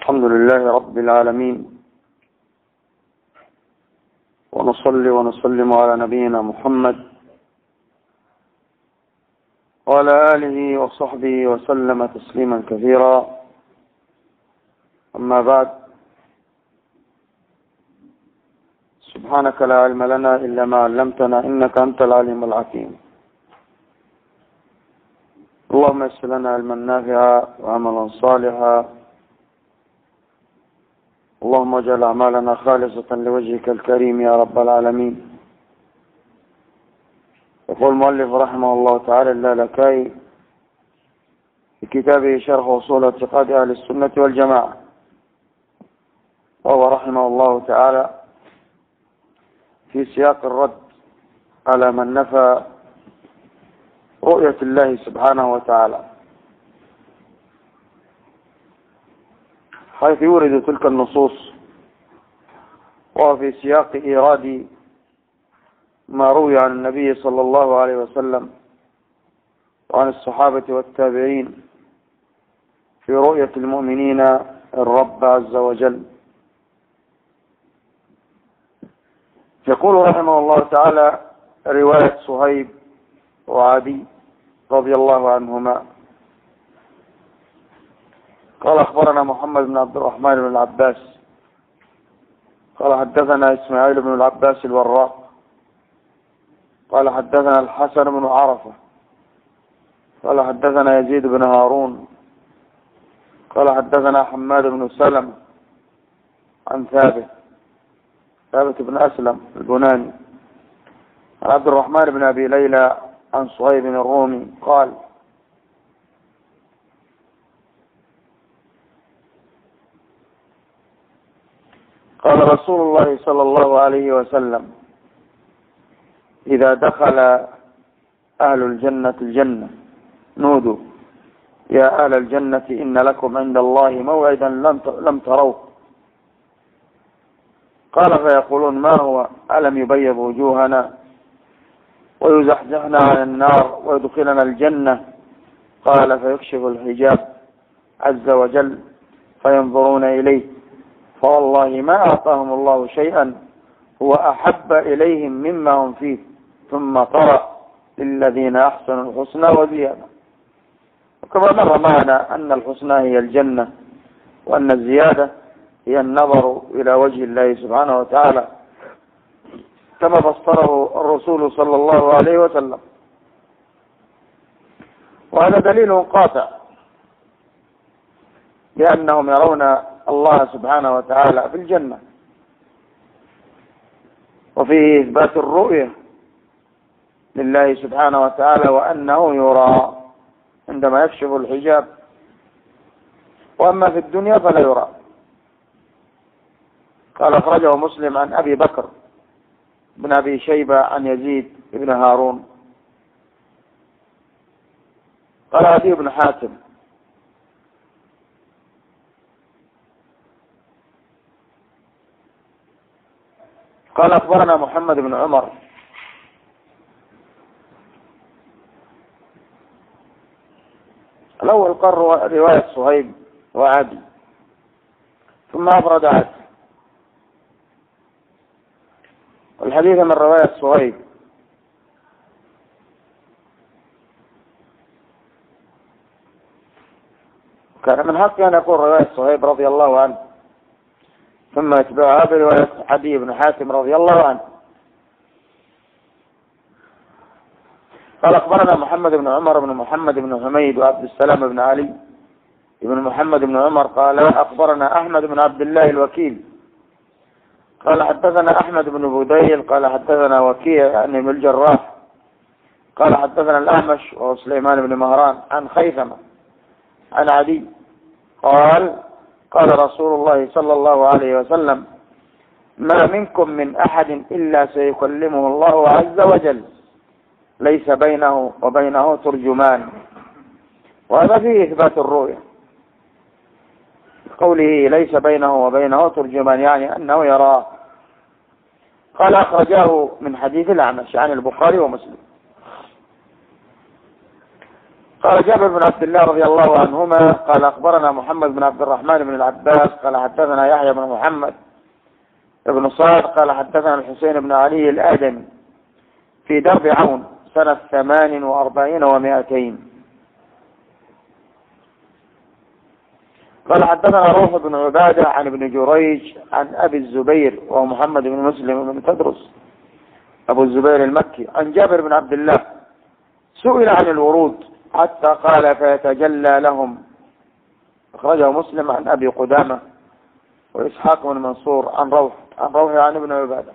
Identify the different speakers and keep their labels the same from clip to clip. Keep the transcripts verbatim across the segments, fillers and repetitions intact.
Speaker 1: الحمد لله رب العالمين، ونصلي ونسلم على نبينا محمد وعلى آله وصحبه وسلم تسليما كثيرا. أما بعد، سبحانك لا علم لنا إلا ما علمتنا إنك أنت العليم الحكيم. اللهم يسر لنا علما نافعا وعملا صالحا. اللهم اجعل أعمالنا خالصة لوجهك الكريم يا رب العالمين. يقول المؤلف رحمه الله تعالى اللالكائي في كتابه شرح أصول اعتقاد أهل السنة والجماعة، وهو رحمه الله تعالى في سياق الرد على من نفى رؤية الله سبحانه وتعالى، حيث يورد تلك النصوص وفي سياق إيراد ما روي عن النبي صلى الله عليه وسلم وعن الصحابة والتابعين في رؤية المؤمنين الرب عز وجل. يقول رحمه الله تعالى رواية صهيب وعدي رضي الله عنهما قال أخبرنا محمد بن عبد الرحمن بن العباس قال حدثنا إسماعيل بن العباس الوراق قال حدثنا الحسن بن عرفة قال حدثنا يزيد بن هارون قال حدثنا حماد بن سلم عن ثابت ثابت بن أسلم البناني عن عبد الرحمن بن أبي ليلى عن صهيب الرومي قال قال رسول الله صلى الله عليه وسلم إذا دخل أهل الجنة الجنة نودوا يا أهل الجنة إن لكم عند الله موعدا لم تروه. قال فيقولون ما هو؟ ألم يبيض وجوهنا ويزحزحنا عن النار ويدخلنا الجنة؟ قال فيكشف الحجاب عز وجل فينظرون إليه فوالله ما أعطاهم الله شيئا هو أحب إليهم مما هم فيه، ثم قرأ للذين أحسنوا الحسنى وزيادة. وكما مر معنا أن الحسنى هي الجنة، وأن الزيادة هي النظر إلى وجه الله سبحانه وتعالى كما فسره الرسول صلى الله عليه وسلم. وهذا دليل قاطع لأنهم يرون الله سبحانه وتعالى في الجنة، وفيه إثبات الرؤية لله سبحانه وتعالى وأنه يرى عندما يكشف الحجاب، وأما في الدنيا فلا يرى. قال أخرجه مسلم عن أبي بكر بن أبي شيبة عن يزيد بن هارون قال عدي بن حاتم قال أخبرنا محمد بن عمر الأول قال رواية صهيب وعدي ثم أفرد عدي، والحديث من رواية صهيب كان من حقه أن يقول رواية صهيب رضي الله عنه ثم يتبعها برواية عدي بن حاتم رضي الله عنه. قال أخبرنا محمد بن عمر بن محمد بن حميد وعبد السلام بن علي بن محمد بن عمر قال أخبرنا أحمد بن عبد الله الوكيل قال حدثنا أحمد بن بديل قال حدثنا وكيع يعني بن الجراح قال حدثنا الأعمش وسليمان بن مهران عن خيثمة عن عدي قال قال رسول الله صلى الله عليه وسلم ما منكم من أحد إلا سيكلمه الله عز وجل ليس بينه وبينه ترجمان. وهذا فيه إثبات الرؤية قوله ليس بينه وبينه ترجمان، يعني أنه يراه. قال أخرجاه من حديث الأعمش عن البخاري ومسلم. قال جابر بن عبد الله رضي الله عنهما قال أخبرنا محمد بن عبد الرحمن بن العباس قال حدثنا يحيى بن محمد بن صاد قال حدثنا الحسين بن علي الآدمي في درب عون سنة ثمان وأربعين ومائتين قال حدثنا روح بن عبادة عن ابن جريج عن أبي الزبير وهو محمد بن مسلم بن تدرس أبو الزبير المكي عن جابر بن عبد الله سئل عن الورود حتى قال فيتجلى لهم. أخرجه مسلم عن أبي قدامة وإسحاق بن منصور عن روح عن روح عن ابن عبادة.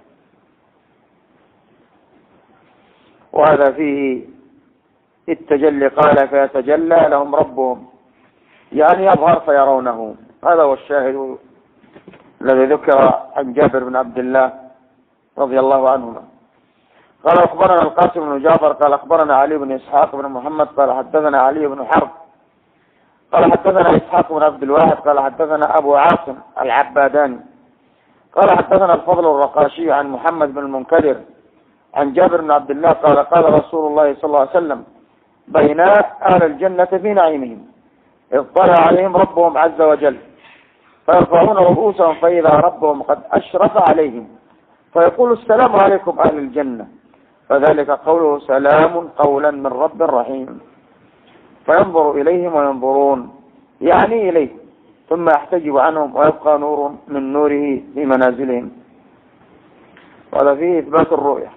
Speaker 1: وهذا فيه التجلي قال فيتجلى لهم ربهم يعني يظهر فيرونه. هذا هو الشاهد الذي ذكر عن جابر بن عبد الله رضي الله عنهما. قال أخبرنا القاسم بن جعفر قال أخبرنا علي بن إسحاق بن محمد قال حدثنا علي بن حرب قال حدثنا إسحاق بن عبد الواحد قال حدثنا أبو عاصم العباداني قال حدثنا الفضل الرقاشي عن محمد بن المنكدر عن جابر بن عبد الله قال قال رسول الله صلى الله عليه وسلم بين أهل الجنة في نعيمهم إذ طلع عليهم ربهم عز وجل فيرفعون رؤوسهم فإذا ربهم قد أشرف عليهم فيقول السلام عليكم أهل الجنة فذلك قوله سلام قولا من رب رحيم فينظر إليهم وينظرون يعني إليه ثم يحتجب عنهم ويبقى نور من نوره في منازلهم. وهذا فيه إثبات الرؤية.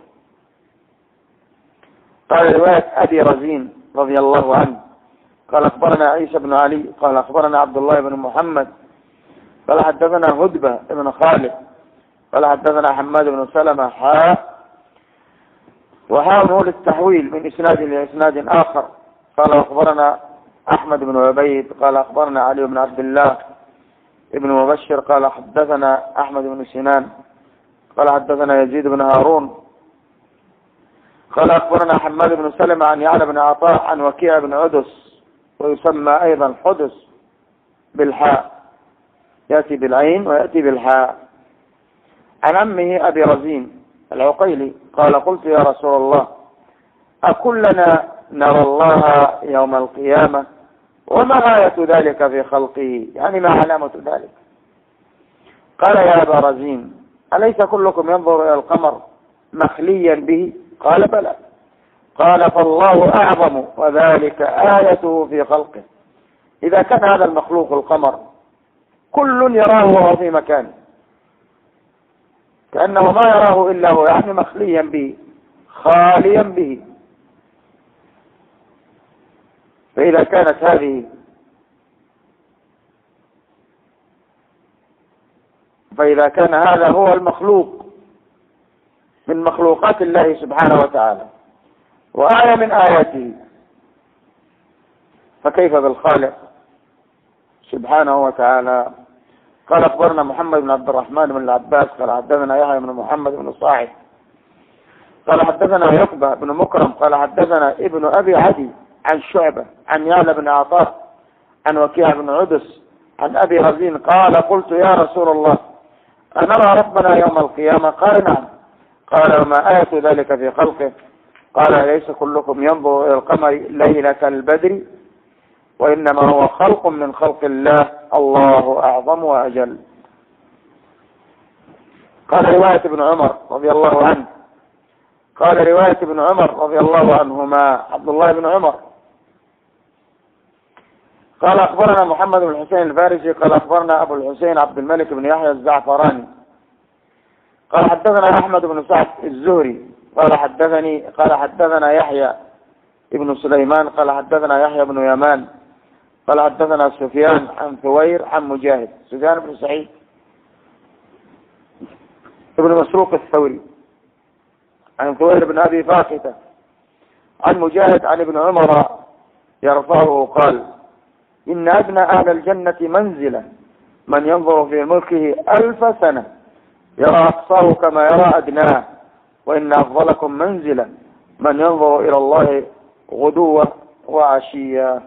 Speaker 1: قال رواية أبي رزين رضي الله عنه قال أخبرنا عيسى بن علي قال أخبرنا عبد الله بن محمد قال حدثنا هدبة بن خالد قال حدثنا حماد بن سلمة حاء وحاء نقول التحويل من إسناد لإسناد آخر قال أخبرنا أحمد بن عبيد قال أخبرنا علي بن عبد الله ابن مبشر قال حدثنا أحمد بن سنان قال حدثنا يزيد بن هارون قال أخبرنا حماد بن سلمة عن يعلى بن عطاء عن وكيع بن عدس ويسمى أيضا حدس بالحاء يأتي بالعين ويأتي بالحاء عن عمه أبي رزين العقيلي قال قلت يا رسول الله أكلنا نرى الله يوم القيامة وما آية ذلك في خلقه يعني ما علامة ذلك؟ قال يا أبا رزين أليس كلكم ينظر إلى القمر مخليا به؟ قال بلى. قال فالله أعظم وذلك آيته في خلقه. إذا كان هذا المخلوق القمر كل يراه وهو في مكانه كأنه ما يراه إلا هو يعني مخليا به خاليا به. فإذا كانت هذه فإذا كان هذا هو المخلوق من مخلوقات الله سبحانه وتعالى وآية من آياته فكيف بالخالق سبحانه وتعالى. قال أخبرنا محمد بن عبد الرحمن بن العباس قال حدثنا يحيى بن محمد بن صاعد قال حدثنا عقبة بن مكرم قال حدثنا ابن أبي عدي عن شعبة عن يعلى بن عطاء عن وكيع بن عدس عن أبي رزين قال قلت يا رسول الله أنرى ربنا يوم القيامة؟ قال نعم. قال وما آية ذلك في خلقه؟ قال ليس كلكم ينظر إلى القمر ليلة البدر وإنما هو خلق من خلق الله الله أعظم وأجل. قال رواية ابن عمر رضي الله عنه قال رواية ابن عمر رضي الله عنهما عبد الله بن عمر قال أخبرنا محمد بن الحسين الفارسي قال أخبرنا أبو الحسين عبد الملك بن يحيى الزعفراني قال حدثنا أحمد بن سعد الزهري قال حدثني قال حدثنا يحيى ابن سليمان قال حدثنا يحيى بن يمان قال حدثنا سفيان عن ثوير عن مجاهد سفيان بن سعيد ابن مسروق الثوري عن ثوير بن أبي فاقتة عن مجاهد عن ابن عمر يرفعه قال إن أدنى أهل الجنة منزلة من ينظر في ملكه ألف سنة يرى أقصاه كما يرى أدناه وإن أفضلكم منزلة من ينظر إلى الله غدوة وعشية.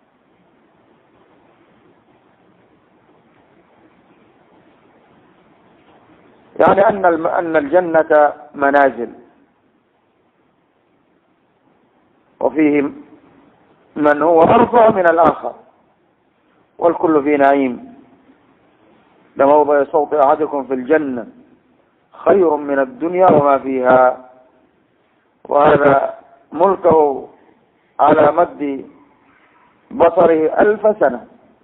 Speaker 1: يعني أن أن الجنة منازل وفيه من هو أرفع من الآخر، والكل في نعيم. لموضع صوت أحدكم في الجنة خير من الدنيا وما فيها، وهذا ملكه على مد بصره ألف سنة.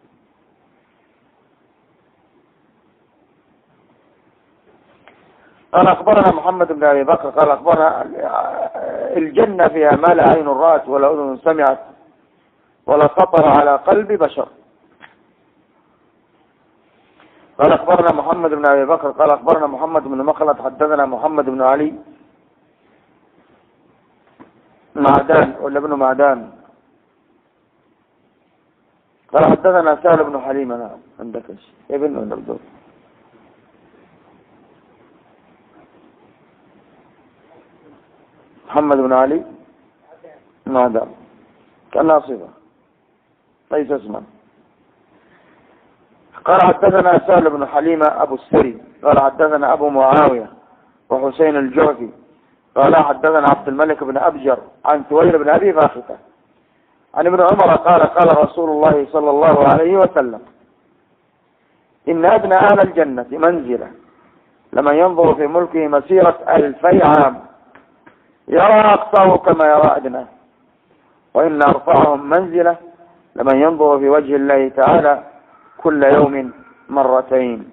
Speaker 1: قال أخبرنا محمد بن أبي بكر قال أخبرنا الجنة فيها ما لا عين رأت ولا أذن سمعت ولا خطر على قلب بشر. قال أخبرنا محمد بن أبي بكر قال أخبرنا محمد بن مخلد حدثنا محمد بن علي معدان ولا ابن معدان قال حدثنا سهل بن حليم. أنا عندك ابن ولا بدور محمد بن علي معدان كأنها صفة ليس اسما. قال حدثنا سهل بن حليمة أبو السري قال حدثنا أبو معاوية وحسين الجعفي قال حدثنا عبد الملك بن أبجر عن ثوير بن أبي فاختة عن ابن عمر قال قال رسول الله صلى الله عليه وسلم إن أدنى أهل الجنة منزلة لمن ينظر في ملكه مسيرة ألفي عام يرى أقصاه كما يرى أدناه، وإن أرفعهم منزلة لمن ينظر في وجه الله تعالى كل يوم مرتين.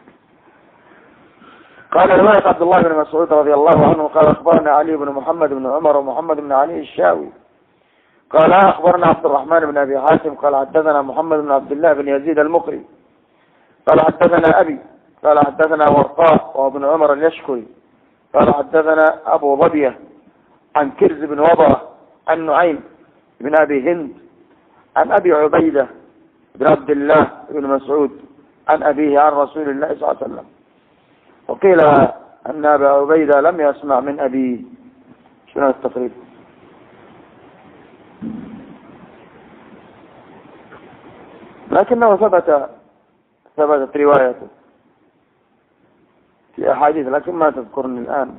Speaker 1: قال رواية عبد الله بن مسعود رضي الله عنه قال أخبرنا علي بن محمد بن عمر ومحمد بن علي الشاوي قال أخبرنا عبد الرحمن بن أبي حاتم قال حدثنا محمد بن عبد الله بن يزيد المقري قال حدثنا أبي قال حدثنا ورقاء وابن عمر اليشكري قال حدثنا أبو ضبية عن كرز بن وضرة عن نعيم بن أبي هند عن أبي عبيدة بن عبد الله بن مسعود عن أبيه عن رسول الله صلى الله عليه وسلم. وقيل أن أبا عبيدة لم يسمع من أبيه. شنو التقريب؟ لكنه ثبت ثبتت روايته في أحاديث لكن ما تذكرني الآن.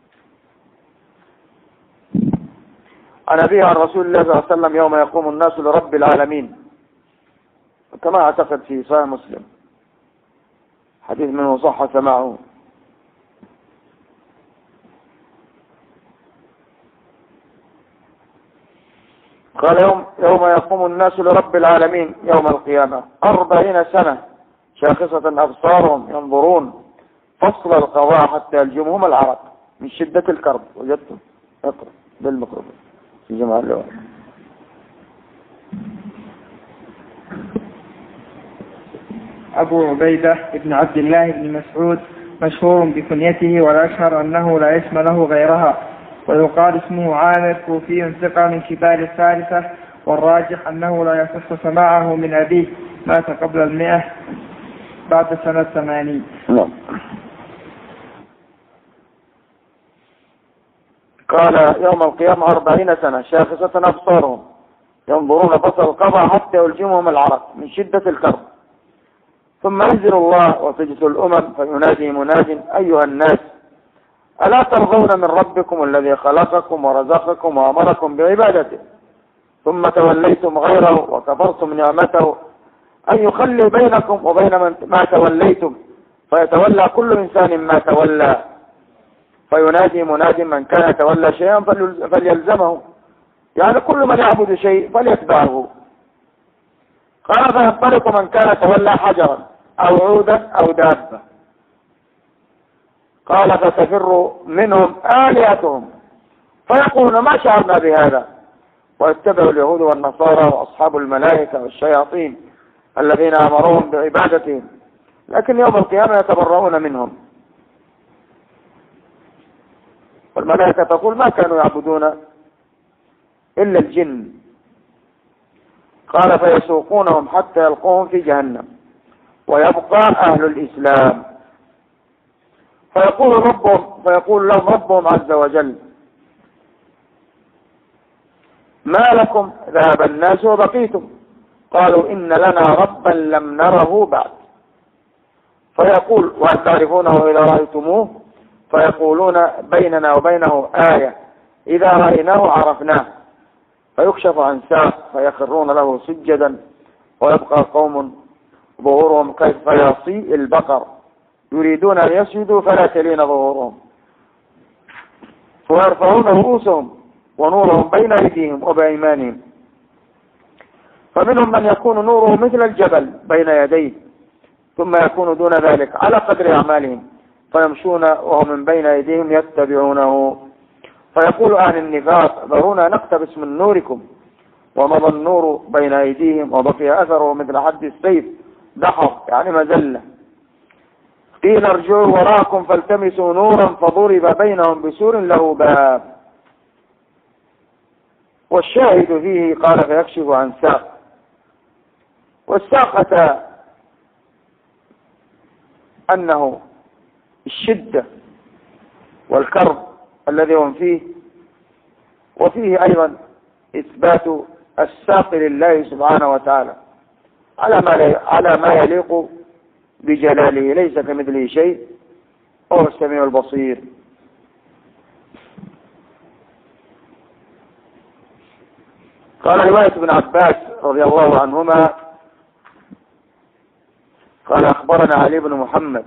Speaker 1: عن أبيه عن رسول الله صلى الله عليه وسلم يوم يقوم الناس لرب العالمين كما اعتقد في صحيح مسلم حديث منه صح سماعه. قال يوم, يوم يقوم الناس لرب العالمين يوم القيامة أربعين سنة شاخصة أبصارهم ينظرون فصل القضاء حتى يلجمهم العرق من شدة الكرب. وجدتم اقرأ بالمقرب في جمع اللغة.
Speaker 2: أبو عبيدة بن عبد الله بن مسعود مشهور بكنيته والأشهر أنه لا اسم له غيرها، ويقال اسمه عامر كوفي ثقة من كبار الثالثة، والراجح أنه لا يصح سماعه من أبيه مات قبل المئة بعد سنة ثمانين.
Speaker 1: قال يوم القيامة أربعين سنة شاخصة أبصارهم ينظرون بصر القضاء حتى يلجمهم العرق من شدة الكرب، ثم ينزل الله وتجث الأمم فينادي مناد أيها الناس ألا ترضون من ربكم الذي خلقكم ورزقكم وأمركم بعبادته ثم توليتم غيره وكفرتم نعمته أن يخلي بينكم وبين من ما توليتم فيتولى كل إنسان ما تولى، فينادي مناد من كان يتولى شيئا فليلزمه، يعني كل من يعبد شيء فليتبعه. قال فينطلق من كان يتولى حجرا أو عودا أو دابة، قال فتفر منهم آلهتهم فيقولون ما شعرنا بهذا، ويتبع اليهود والنصارى وأصحاب الملائكة والشياطين الذين أمروهم بعبادتهم، لكن يوم القيامة يتبرؤون منهم. والملائكة تقول ما كانوا يعبدون إلا الجن، قال فيسوقونهم حتى يلقوهم في جهنم ويبقى أهل الإسلام، فيقول ربهم فيقول لهم ربهم عز وجل ما لكم ذهب الناس وبقيتم؟ قالوا إن لنا ربا لم نره بعد، فيقول وهل تعرفونه إذا رأيتموه؟ فيقولون بيننا وبينه آية إذا رأيناه عرفناه فيكشف عن ساق فيخرون له سجدا، ويبقى قوم ظهورهم كالفياصي البقر يريدون أن يسجدوا فلا تلين ظهورهم، ويرفعون رؤوسهم ونورهم بين أيديهم وبأيمانهم، فمنهم من يكون نوره مثل الجبل بين يديه، ثم يكون دون ذلك على قدر أعمالهم، فيمشون وهم من بين أيديهم يتبعونه، فيقول أهل النفاق ذرونا نقتبس من نوركم، ومضى النور بين أيديهم وبقي أثره مثل حد السيف، دحر يعني مزلة. قيل ارجعوا وراءكم فالتمسوا نورا فضرب بينهم بسور له باب. والشاهد فيه قال فيكشف عن ساق، والساق أتى أنه الشدة والكرب الذي هم فيه، وفيه أيضا إثبات الساق لله سبحانه وتعالى على ما على ما يليق بجلاله، ليس كمثله شيء وهو السميع البصير. قال رواية ابن عباس رضي الله عنهما قال أخبرنا علي بن محمد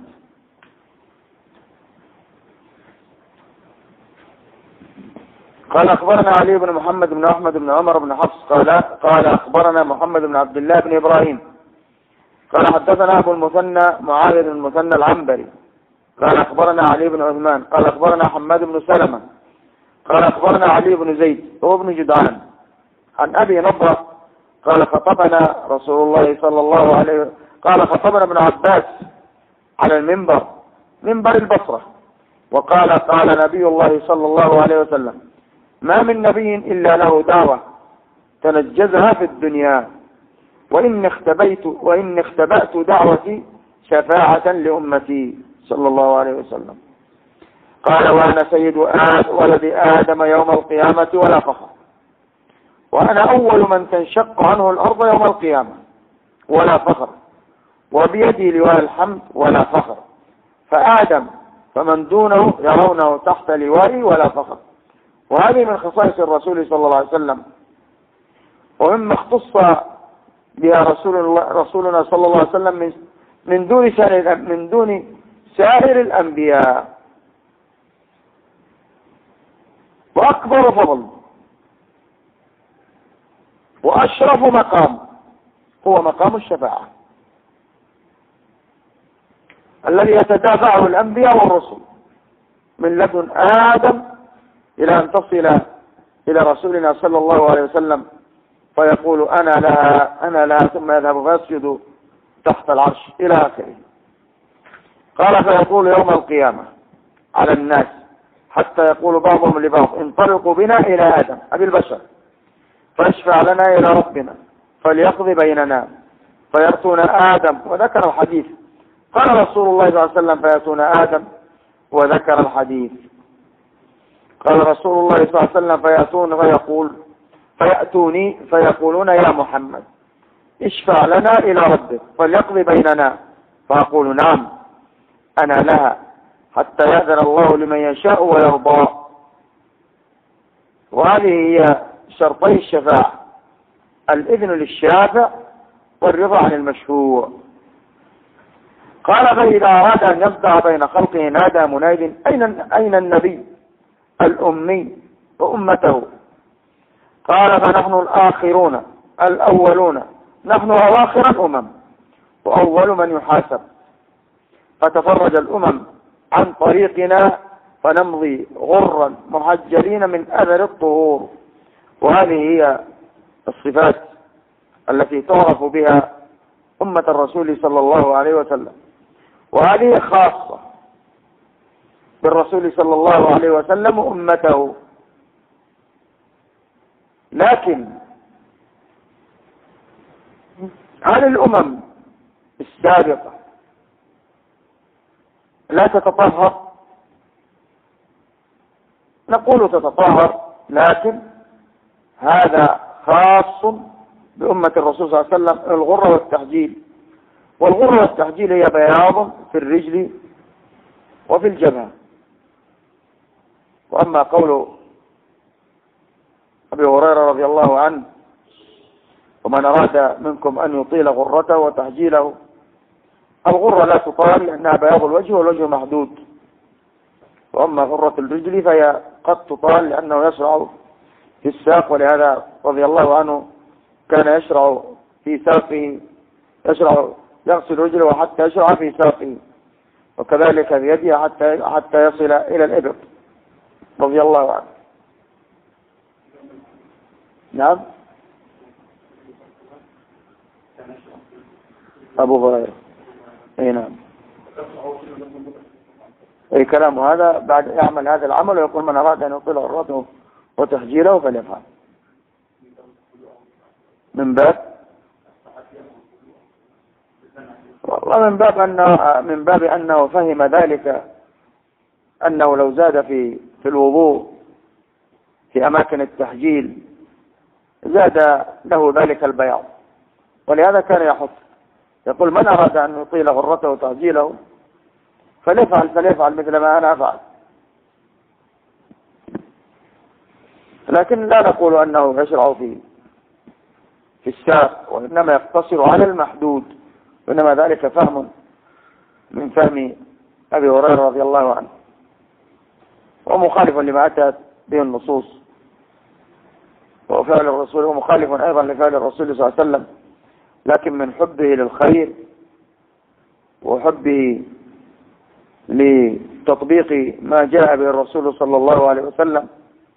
Speaker 1: قال أخبرنا علي بن محمد بن أحمد بن عمر بن حفص قال قال أخبرنا محمد بن عبد الله بن إبراهيم قال حدثنا أبو المثنى معاذ بن المثنى العنبري قال أخبرنا علي بن عثمان قال أخبرنا حماد بن سلمة قال أخبرنا علي بن زيد هو بن جدعان عن أبي نضرة قال خطبنا رسول الله صلى الله عليه وسلم قال خطبنا ابن عباس على المنبر منبر البصرة، وقال قال نبي الله صلى الله عليه وسلم ما من نبي إلا له دعوة تنجزها في الدنيا، وإن اختبيت وإن اختبأت دعوتي شفاعة لأمتي صلى الله عليه وسلم. قال وأنا سيد آد ولد آدم يوم القيامة ولا فخر، وأنا أول من تنشق عنه الأرض يوم القيامة ولا فخر، وبيدي لواء الحمد ولا فخر، فآدم فمن دونه يرونه تحت لوائي ولا فخر. وهذه من خصائص الرسول صلى الله عليه وسلم، ومما اختص بها رسول الله رسولنا صلى الله عليه وسلم من من دون سائر من دون سائر الأنبياء. وأكبر فضل وأشرف مقام هو مقام الشفاعة الذي يتتابعه الأنبياء والرسل من لدن آدم إلى أن تصل إلى رسولنا صلى الله عليه وسلم، فيقول أنا لها أنا لها ثم يذهب فيسجد تحت العرش إلى آخره. قال فيقول يوم القيامة على الناس حتى يقول بعضهم لبعض انطلقوا بنا إلى آدم أبي البشر فاشفع لنا إلى ربنا فليقضي بيننا، فيأتون آدم وذكر الحديث. قال رسول الله صلى الله عليه وسلم فيأتون آدم وذكر الحديث. قال رسول الله صلى الله عليه وسلم فيأتون فيقول فيأتوني فيقولون يا محمد اشفع لنا إلى ربك فليقضي بيننا، فأقول نعم أنا لها حتى يأذن الله لمن يشاء ويرضى. وهذه هي شرطي الشفاعة: الإذن للشافع والرضا عن المشفوع. قال فإذا أراد أن يصدع بين خلقه نادى مناد أين أين النبي الأمي وأمته؟ قال فنحن الآخرون الأولون، نحن أواخر الأمم وأول من يحاسب، فتفرج الأمم عن طريقنا فنمضي غرا محجلين من أثر الطهور. وهذه هي الصفات التي تعرف بها أمة الرسول صلى الله عليه وسلم، وهذه خاصة بالرسول صلى الله عليه وسلم وأمته. لكن هل الأمم السابقة لا تتطهر؟ نقول تتطهر، لكن هذا خاص بأمة الرسول صلى الله عليه وسلم الغرة والتحجيل. والغرة والتحجيل هي بياض في الرجل وفي الجبهة. وأما قول أبي هريرة رضي الله عنه: ومن أراد منكم أن يطيل غرته وتحجيله. الغرة لا تطال لأنها بياض الوجه والوجه محدود، وأما غرة الرجل فهي قد تطال لأنه يشرع في الساق، ولهذا رضي الله عنه كان يشرع في ساقه، يشرع يغسل رجله حتى يشرع في ساقه، وكذلك بيده حتى حتى يصل إلى الإبط رضي الله عنه. نعم. أبو هريرة. أي نعم. أي كلام هذا بعد يعمل هذا العمل ويقول: من أراد أن يطيل غرته وتحجيله فليفعل. من باب والله من باب أنه من باب أنه فهم ذلك، أنه لو زاد في في الوضوء في أماكن التحجيل زاد له ذلك البياض، ولهذا كان يحط يقول: من أراد أن يطيل غرته وتحجيله فليفعل فليفعل مثل ما أنا أفعل. لكن لا نقول أنه يشرع في في الساق، وإنما يقتصر على المحدود، وإنما ذلك فهم من فهم أبي هريرة رضي الله عنه، ومخالف لما أتت به النصوص وفعل الرسول، ومخالف أيضا لفعل الرسول صلى الله عليه وسلم، لكن من حبه للخير وحبه لتطبيق ما جاء به الرسول صلى الله عليه وسلم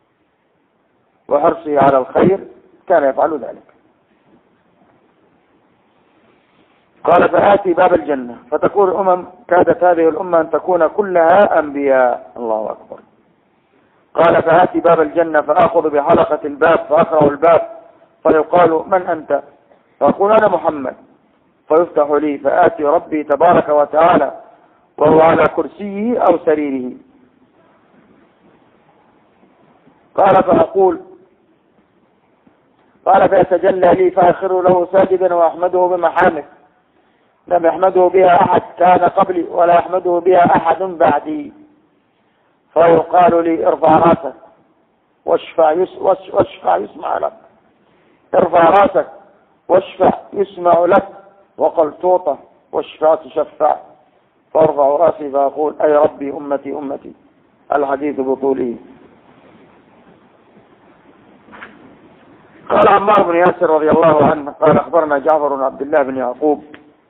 Speaker 1: وحرصه على الخير كان يفعل ذلك. قال: فآتي باب الجنة فتقول الأمم: كادت هذه الأمة أن تكون كلها أنبياء. الله أكبر. قال: فآتي باب الجنة فآخذ بحلقة الباب فأقرأ الباب فيقال: من أنت؟ فأقول: أنا محمد. فيفتح لي فآتي ربي تبارك وتعالى وهو على كرسيه أو سريره. قال: فأقول قال فيتجلى لي فأخر له ساجدا وأحمده بمحامد لم يحمده بها أحد كان قبلي ولا يحمده بها أحد بعدي. فيقال لي: ارفع راسك واشفع يس واشفع يسمع لك، ارفع راسك واشفع يسمع لك، وقل توطى واشفع تشفع. فارفع راسي فأقول: أي ربي أمتي أمتي. الحديث بطوله. قال عمار بن ياسر رضي الله عنه قال: أخبرنا جعفر بن عبد الله بن يعقوب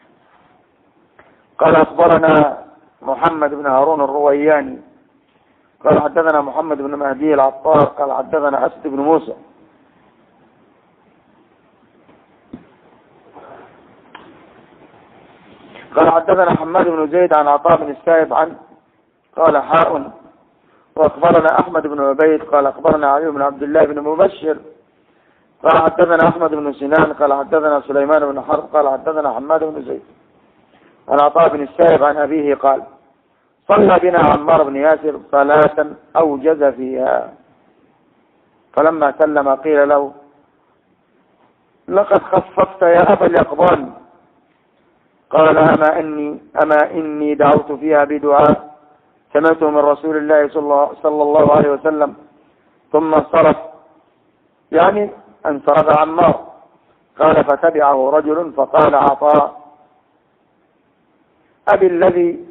Speaker 1: قال: أخبرنا محمد بن هارون الروياني قال: حدثنا محمد بن مهدي العطار قال: حدثنا أسد بن موسى قال: حدثنا حماد بن زيد عن عطاء بن السائب عن قال: حاء. وأخبرنا أحمد بن عبيد قال: أخبرنا علي بن عبد الله بن مبشر قال: حدثنا أحمد بن سنان قال: حدثنا سليمان بن حرب قال: حدثنا حماد بن زيد عن عطاء بن السائب عن أبيه قال: صلى بنا عمار بن ياسر صلاة أوجز فيها، فلما سلم قيل له: لقد خففت يا أبا اليقظان. قال: أما إني أما إني دعوت فيها بدعاء سمعته من رسول الله صلى الله عليه وسلم. ثم انصرف، يعني انصرف عمار. قال: فتبعه رجل فقال عطاء: أبي الذي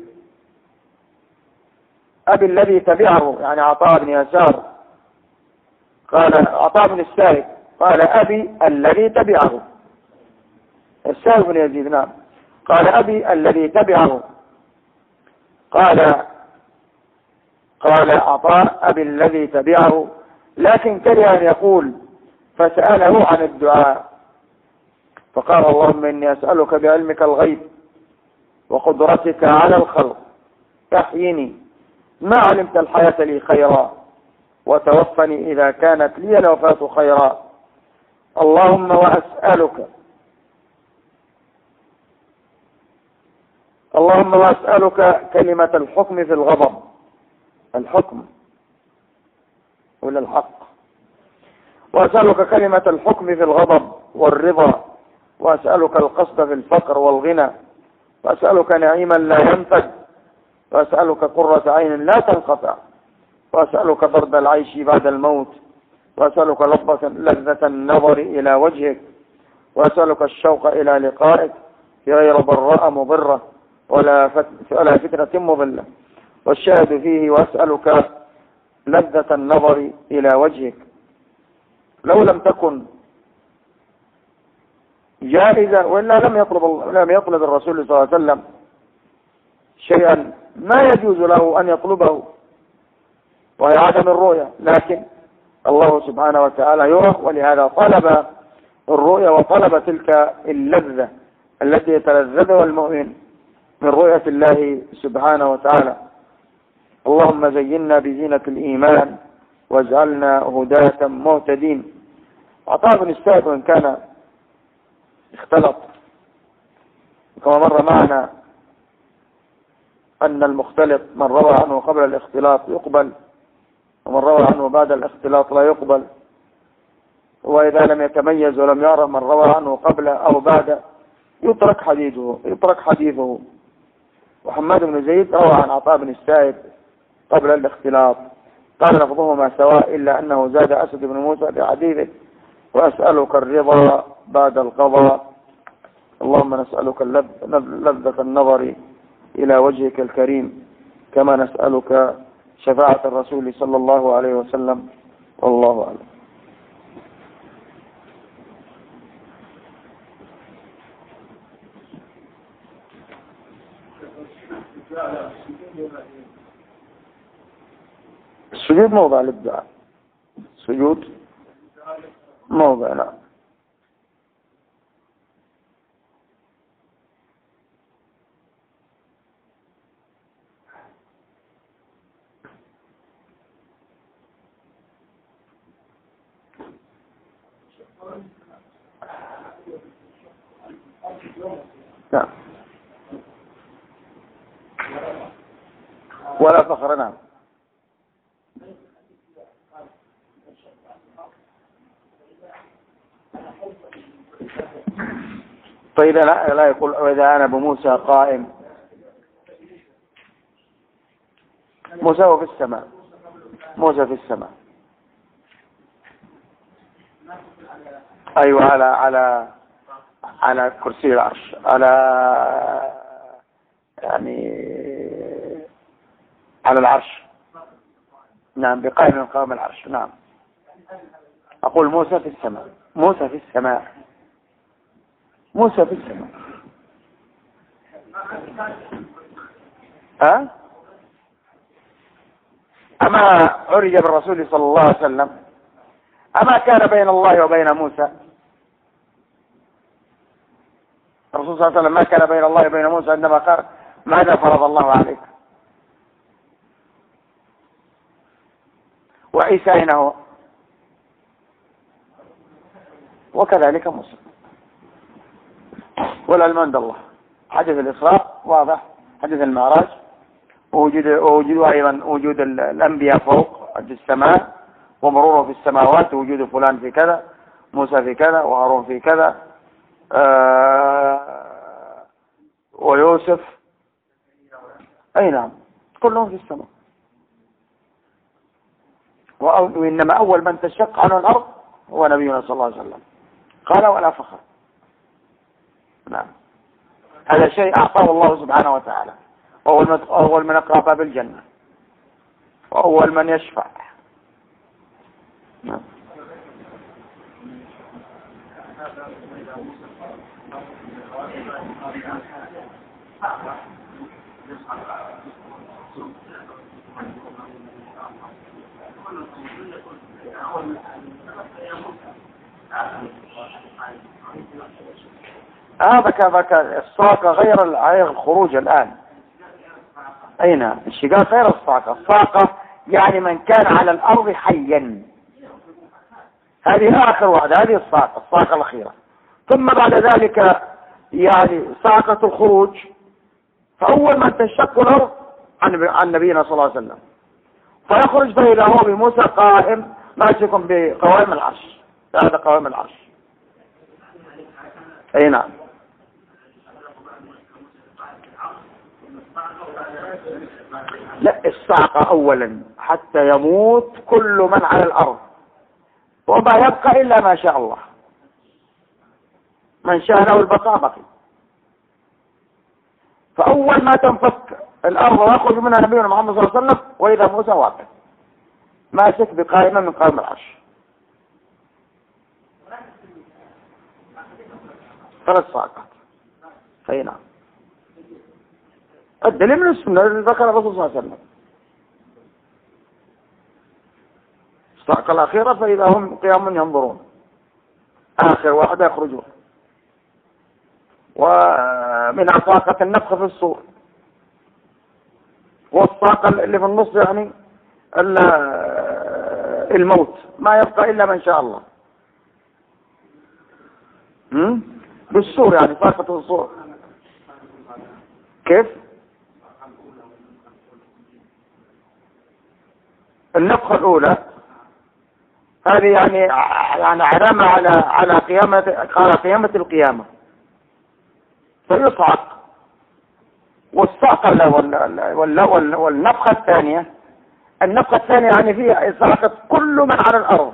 Speaker 1: أبي الذي تبعه، يعني عطاء بن يسار. قال عطاء بن السائب قال: أبي الذي تبعه. السائب بن يزيد. نعم. قال: أبي الذي تبعه. قال قال عطاء: أبي الذي تبعه، لكن كره أن يقول فسأله عن الدعاء فقال: اللهم إني أسألك بعلمك الغيب وقدرتك على الخلق تحييني ما علمت الحياة لي خيرا وتوفني إذا كانت لي الوفاة خيرا. اللهم وأسألك اللهم وأسألك كلمة الحكم في الغضب، الحكم ولا الحق، وأسألك كلمة الحكم في الغضب والرضا، وأسألك القصد في الفقر والغنى، وأسألك نعيما لا ينفد، وأسألك قرة عين لا تنقطع، وأسألك برد العيش بعد الموت، وأسألك لذة لذة النظر إلى وجهك، وأسألك الشوق إلى لقائك في غير ضراء مضرة ولا ولا فتنة مضلة. والشاهد فيه وأسألك لذة النظر إلى وجهك. لو لم تكن جائزة، وإلا لم يطلب لم يطلب الرسول صلى الله عليه وسلم شيئا ما يجوز له أن يطلبه، وهي عدم الرؤية، لكن الله سبحانه وتعالى يرى، ولهذا طلب الرؤية وطلب تلك اللذة التي يتلذذها المؤمن من رؤية الله سبحانه وتعالى. اللهم زينا بزينة الإيمان واجعلنا هداة مهتدين. عطاء بن السائب وإن كان اختلط، كما مر معنا أن المختلط من روى عنه قبل الاختلاط يقبل، ومن روى عنه بعد الاختلاط لا يقبل. وإذا لم يتميز ولم يرى من روى عنه قبل أو بعد يترك حديثه يترك حديثه. وحماد بن زيد روى عن عطاء بن السائب قبل الاختلاط، قال لفظهما سواء إلا أنه زاد أسد بن موسى في حديثه وأسألك الرضا بعد القضاء. اللهم نسألك لذة النظر إلى وجهك الكريم، كما نسألك شفاعة الرسول صلى الله عليه وسلم، والله أعلم. السجود موضع للدعاء، سجود موضع لا. نعم ولا فخر. نعم فإذا لا, لا يقول وإذا أنا بموسى قائم. موسى في السماء، موسى في السماء. أيوة على على على كرسي العرش، على يعني على العرش. نعم بقائم من قوام العرش. نعم أقول موسى في السماء، موسى في السماء، موسى في السماء. ها؟ أما عرج بالرسول صلى الله عليه وسلم، أما كان بين الله وبين موسى؟ الرسول صلى الله عليه وسلم ما كان بين الله وبين موسى عندما قال ماذا فرض الله عليك؟ وعيسى أين هو؟ وكذلك موسى. والعلم عند الله. حدث الإسراء واضح، حدث المعراج، ووجود ووجود أيضا وجود الأنبياء فوق في السماء، ومروره في السماوات، ووجود فلان في كذا، موسى في كذا، وهارون في كذا، آه ويوسف. أي نعم كلهم في السماء. وإنما أول من تشق عنه الأرض هو نبينا صلى الله عليه وسلم. قال ولا فخر. نعم هذا شيء أعطاه الله سبحانه وتعالى، وأول من أقرأ باب الجنة، وأول من يشفع. نعم هذا كذاك الصاقة غير غير الخروج الآن. أين الشقاق غير الصاقة. الصاقة يعني من كان على الأرض حيا، هذه آخر واحدة، هذه الصاقة، الصاقة الأخيرة. ثم بعد ذلك يعني صاقة الخروج، فأول من تنشق الأرض عن نبينا صلى الله عليه وسلم، فيخرج فإذا هو بموسى قائم ماسك بقوائم العرش. هذا قوائم العرش. أي نعم. لا الصاعقة أولا حتى يموت كل من على الأرض، وما يبقى إلا ما شاء الله، من شاء له البقاء بقي. فأول ما تنفك الأرض ويخرج منها نبينا محمد صلى الله عليه وسلم وإذا موسى واقف ماسك بقائمة من قائمة العرش. ثلاث صاعقات. أي نعم. الدليل من السنة ذكر الرسول صلى الله عليه وسلم. الصاعقة الأخيرة فإذا هم قيام ينظرون، آخر واحد يخرجون. ومن صاعقة النفخ في الصور، والصاعقة اللي في النص يعني الموت، ما يبقى إلا من شاء الله. بالصور يعني صاعقة الصور. كيف؟ النفخة الأولى هذه يعني يعني علامة على على قيامة على قيامة القيامة، فيصعق. والصعقة والنفخة الثانية، النفخة الثانية يعني فيها صعقة كل من على الأرض.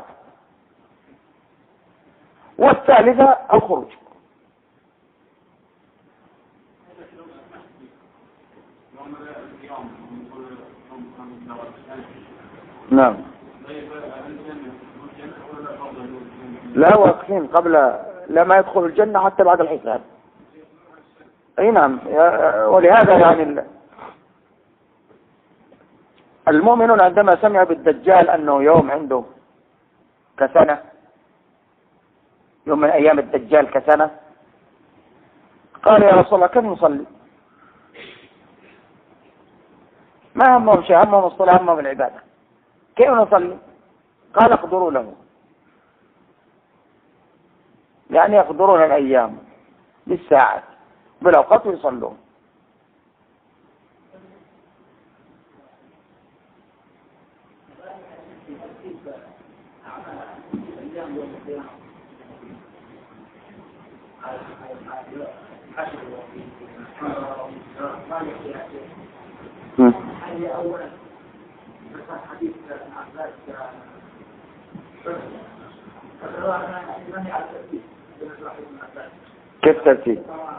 Speaker 1: والثالثة الخروج. نعم. لا واقفين قبل لما يدخل الجنة حتى بعد الحساب. اي نعم. ولهذا يعني المؤمنون عندما سمعوا بالدجال انه يوم عنده كسنة، يوم من ايام الدجال كسنة، قال يا رسول الله كم نصلي؟ ما همهم شيء، همهم الصلاة، همهم العبادة. كيف نصلي؟ قال اقدروا له، يعني يقدرون الايام بالساعات بالاوقات ويصلون. كيف ترتيب؟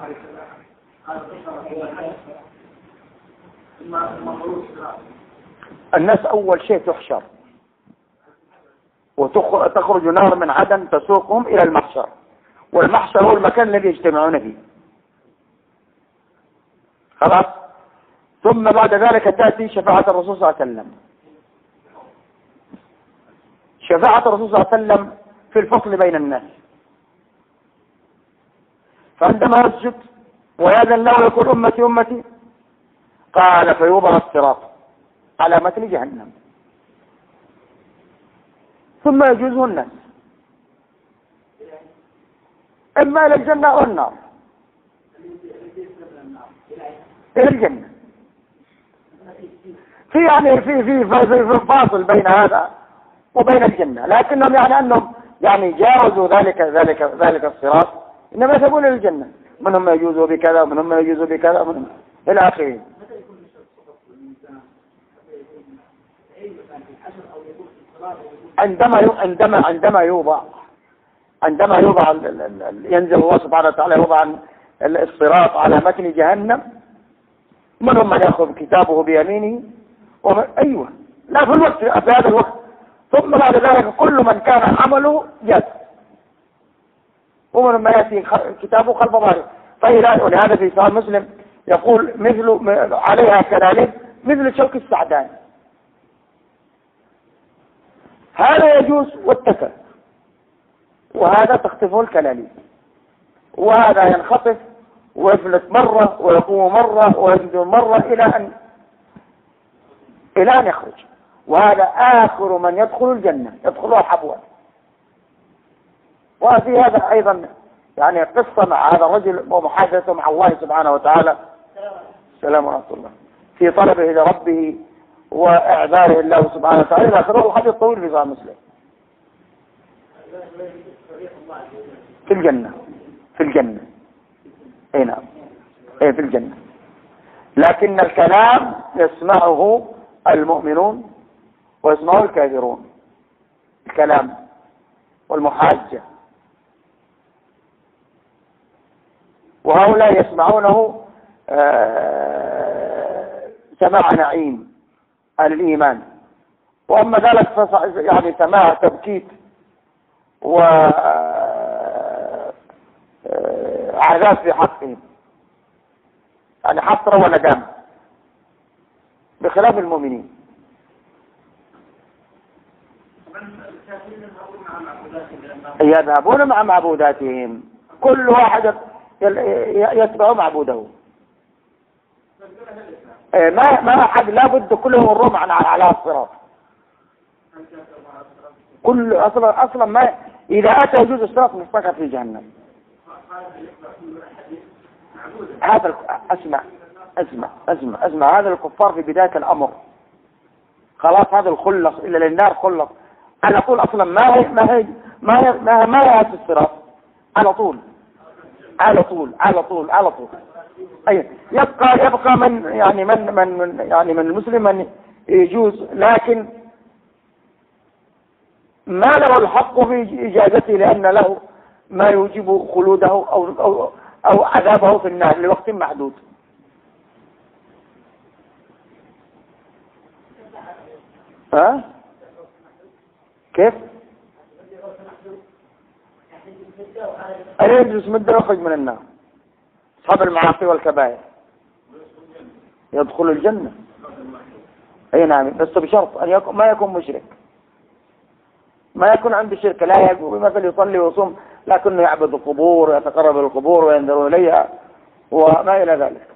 Speaker 1: الناس أول شيء تحشر وتخرج نار من عدن تسوقهم إلى المحشر، والمحشر هو المكان الذي يجتمعون فيه. خلاص. ثم بعد ذلك تأتي شفاعة الرسول صلى الله عليه وسلم. شفاعة الرسول صلى الله عليه وسلم في الفصل بين الناس. فعندما يسجد ويأذن له يقول أمتي أمتي، قال فيوضع الصراط على متن جهنم، ثم يجوزه الناس إما إلى الجنة أو النار. إلى الجنة. في يعني في في في فاصل بين هذا وبين الجنة، لكنهم يعني أنهم يعني جاوزوا ذلك ذلك ذلك الصراط، إنما يذهبون إلى الجنة. منهم يجوزوا بكذا ومنهم يجوزوا بكذا ومنهم إلى آخره. عندما عندما عندما يوضع عندما يوضع ينزل الله سبحانه وتعالى يوضع الصراط على متن جهنم، منهم من يأخذ كتابه بيمينه ومن أيوة لا في الوقت في هذا الوقت. ثم بعد ذلك كل من كان عمله جاز، ومن ما يأتي كتابه خلف ظهره. ولهذا في صحيح مسلم يقول مثل عليها كذلك مثل شوك السعدان. هذا يجوز واتكل، وهذا تخطفه الكلاليب، وهذا ينخطف ويفلت مرة ويقوم مرة ويسجد مرة إلى أن إلى أن يخرج. وهذا آخر من يدخل الجنة، يدخلها حبوا. وفي هذا أيضا يعني قصة مع هذا الرجل ومحادثته مع الله سبحانه وتعالى، السلام ورحمة الله، في طلبه لربه وإعذاره الله سبحانه وتعالى إلى آخره. الحديث طويل في صحيح مسلم. في الجنة في الجنة اي نعم اي في الجنة، لكن الكلام يسمعه المؤمنون ويسمعه الكافرون. الكلام والمحاجة، وهؤلاء يسمعونه سماع نعيم أهل الإيمان. وأما ذلك يعني سماع تبكيت وعذاب في حقهم، يعني حسرة وندامة، بخلاف المؤمنين. يذهبون مع معبوداتهم، كل واحد يتبع معبوده. ما ما أحد لا بد كلهم الرمع على الصراط. كل أصلا أصلا ما إذا أتى يجوز الصراط مستقر في جهنم. هذا أسمع أسمع أسمع أسمع هذا الكفار في بداية الأمر خلاص هذا الخلص إلا للنار خلص على طول. أصلا ما هي ما هي ما هي ما, ما هي الصراط على طول على طول على طول على طول. أي يبقى يبقى من يعني من من, من يعني من المسلم من يجوز، لكن ما له الحق في إجازته لأن له ما يوجب خلوده أو أو أو عذابه في النار لوقت محدود. ها كيف؟ ألا يجلس مدة يخرج من النار. أصحاب المعاصي والكبائر يدخل الجنة. أي نعم، بس بشرط أن يكون ما يكون مشرك، ما يكون عنده شرك، لا يقول مثلا يصلي ويصوم لكنه يعبد القبور ويتقرب إلى القبور وينذر إليها وما إلى ذلك.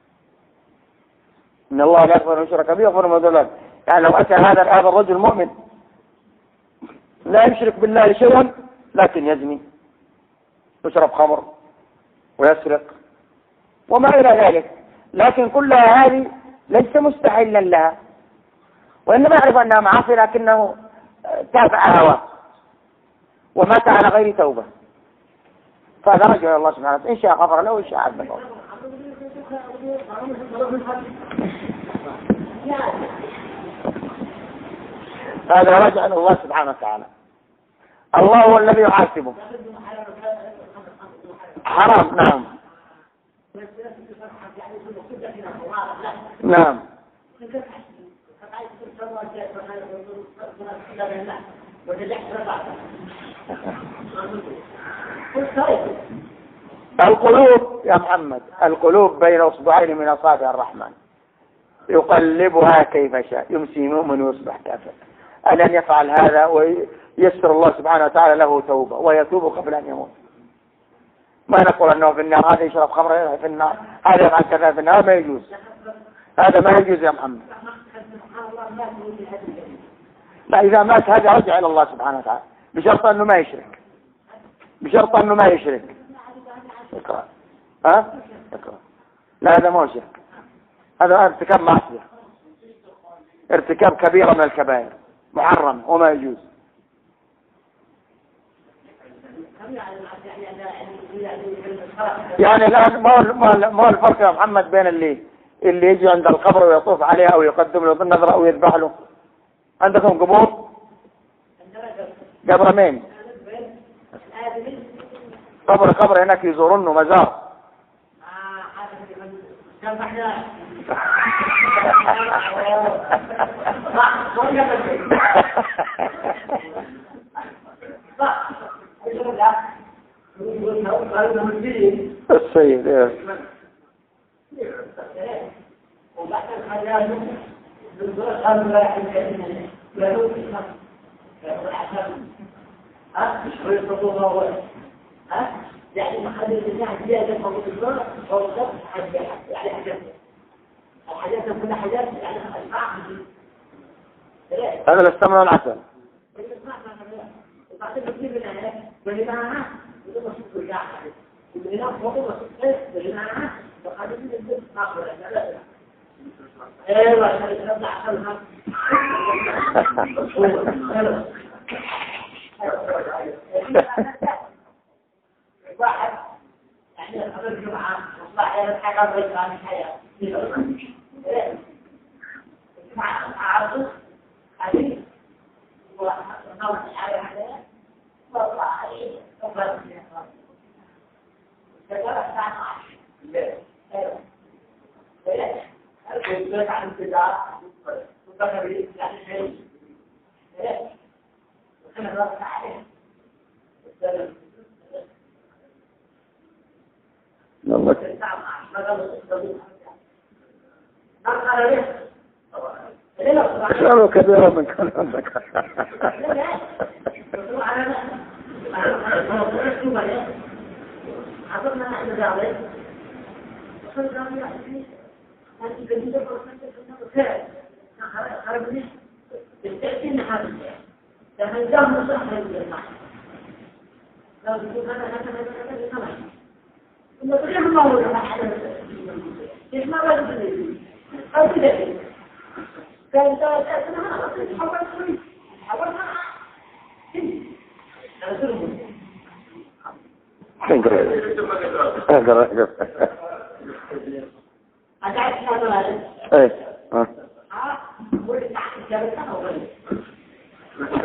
Speaker 1: إن الله لا يغفر أن يشرك به ويغفر ما دون ذلك. يعني لو أتى هذا هذا الرجل مؤمن لا يشرك بالله شيئا لكن يزني يشرب خمر ويسرق وما إلى ذلك، لكن كلها هذه ليس مستحيلا لها، وإنما يعرف أنها معاصي لكنه تابع هواه ومات على غير توبة، فهذا رجع إلى الله سبحانه وتعالى، إن شاء غفر له وإن شاء عذبه. هذا رجع إلى الله سبحانه وتعالى. الله هو الذي يحاسبه. حرام. نعم نعم. القلوب يا محمد، القلوب بين اصبعين من اصابع الرحمن يقلبها كيف شاء، يمسي مؤمن ويصبح كافر. أن يفعل هذا ويسر الله سبحانه وتعالى له توبة ويتوب قبل أن يموت. ما نقول أنه في النار هذا يشرب خمر في النار، هذا يفعل كذا في النار، ما يجوز، هذا ما يجوز يا محمد. لا، إذا مات هذا رجع إلى الله سبحانه وتعالى بشرط أنه ما يشرك، بشرط أنه ما يشرك. اقرأ. ها؟ اقرأ. لا هذا ما هو شرك، هذا ارتكاب معصية، ارتكاب كبيرة من الكبائر محرم وما يجوز. يعني الآن ما هو الفرق يا محمد بين اللي اللي يجي عند القبر ويطوف عليه أو يقدم له النظرة أو يذبح له؟ عندكم قبور؟ قبر مين؟ قبر قبر هناك يزورونه مزار. السيد ايه
Speaker 3: يعني مخلي الناس زيادة فوق الدور فوق الدور يعني حاجات الحاجات كلها حاجات يعني أسمع
Speaker 1: هذا الاستمر والعسل.
Speaker 3: واحد يعني قبل الجمعة مصلحة الحاجة غير عن الحياة مع عرض عليه ونوع على الحياة يقول عن البدع وذكر يعني شيء وكان راسه عليه
Speaker 1: والله كانوا كبيرة من كان عندك ايه